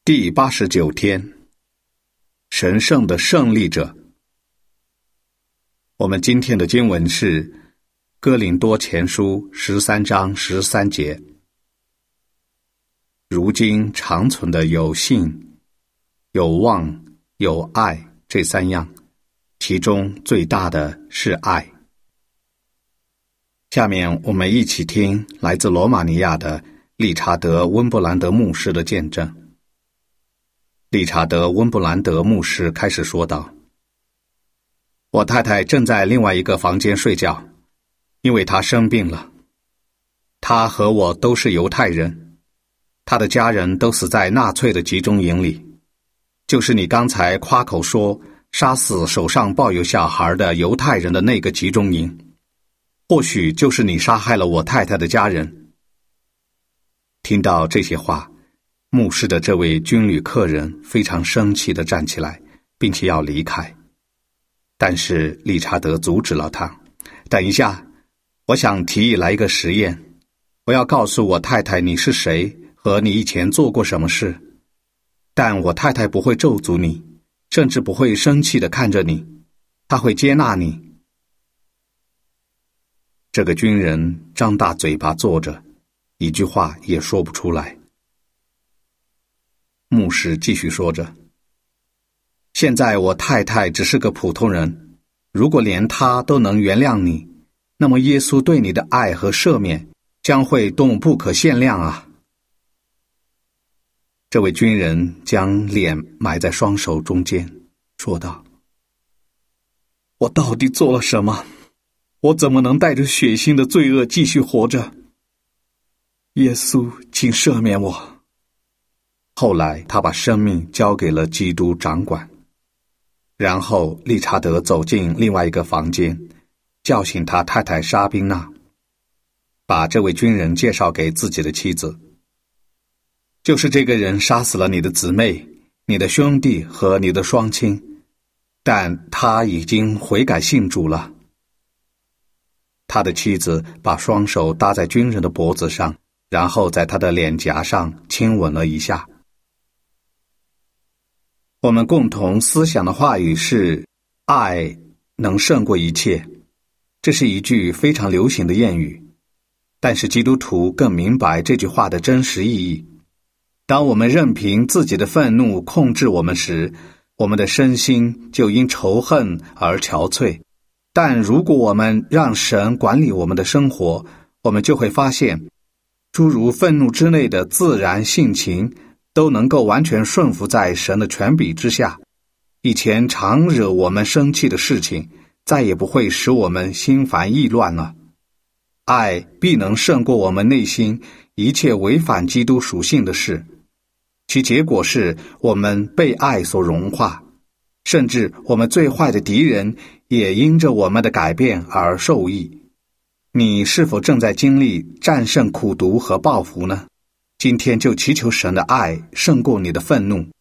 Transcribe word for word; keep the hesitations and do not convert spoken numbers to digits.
第八十九天，神圣的胜利者。我们今天的经文是哥林多前书十三章十三节。如今长存的有信、有望、有爱这三样，其中最大的是爱。下面我们一起听来自罗马尼亚的理查德·温布兰德牧师的见证。理查德·温布兰德牧师开始说道：我太太正在另外一个房间睡觉，因为她生病了。她和我都是犹太人，她的家人都死在纳粹的集中营里，就是你刚才夸口说杀死手上抱有小孩的犹太人的那个集中营，或许就是你杀害了我太太的家人。听到这些话，牧师的这位军旅客人非常生气地站起来，并且要离开。但是理查德阻止了他。等一下，我想提议来一个实验。我要告诉我太太你是谁和你以前做过什么事，但我太太不会咒诅你，甚至不会生气地看着你，她会接纳你。这个军人张大嘴巴坐着，一句话也说不出来。牧师继续说着：现在我太太只是个普通人，如果连她都能原谅你，那么耶稣对你的爱和赦免将会多么不可限量啊！这位军人将脸埋在双手中间，说道：我到底做了什么？我怎么能带着血腥的罪恶继续活着？耶稣，请赦免我。后来他把生命交给了基督掌管。然后理查德走进另外一个房间，叫醒他太太莎宾娜，把这位军人介绍给自己的妻子。就是这个人杀死了你的姊妹、你的兄弟和你的双亲，但他已经悔改信主了。他的妻子把双手搭在军人的脖子上，然后在他的脸颊上亲吻了一下。我们共同思想的话语是：爱能胜过一切。这是一句非常流行的谚语，但是基督徒更明白这句话的真实意义。当我们任凭自己的愤怒控制我们时，我们的身心就因仇恨而憔悴。但如果我们让神管理我们的生活，我们就会发现，诸如愤怒之内的自然性情都能够完全顺服在神的权柄之下。以前常惹我们生气的事情，再也不会使我们心烦意乱了。爱必能胜过我们内心一切违反基督属性的事，其结果是我们被爱所融化，甚至我们最坏的敌人也因着我们的改变而受益。你是否正在经历战胜苦毒和报复呢？今天就祈求神的爱胜过你的愤怒，